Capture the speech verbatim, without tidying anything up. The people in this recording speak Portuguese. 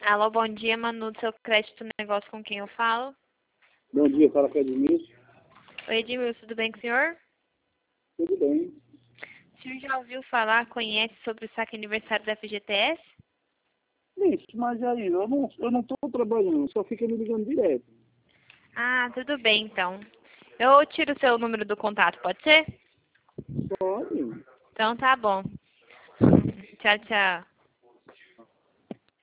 Alô, bom dia, Manu, do seu crédito negócio, com quem eu falo? Bom dia, fala com o Edmilson. Oi, Edmilson, tudo bem com o senhor? Tudo bem. O senhor já ouviu falar, conhece sobre o saque aniversário da F G T S? Isso, mas aí, eu não eu não estou trabalhando, só fica me ligando direto. Ah, tudo bem, então. Eu tiro o seu número do contato, pode ser? Pode. Então tá bom. Tchau, tchau.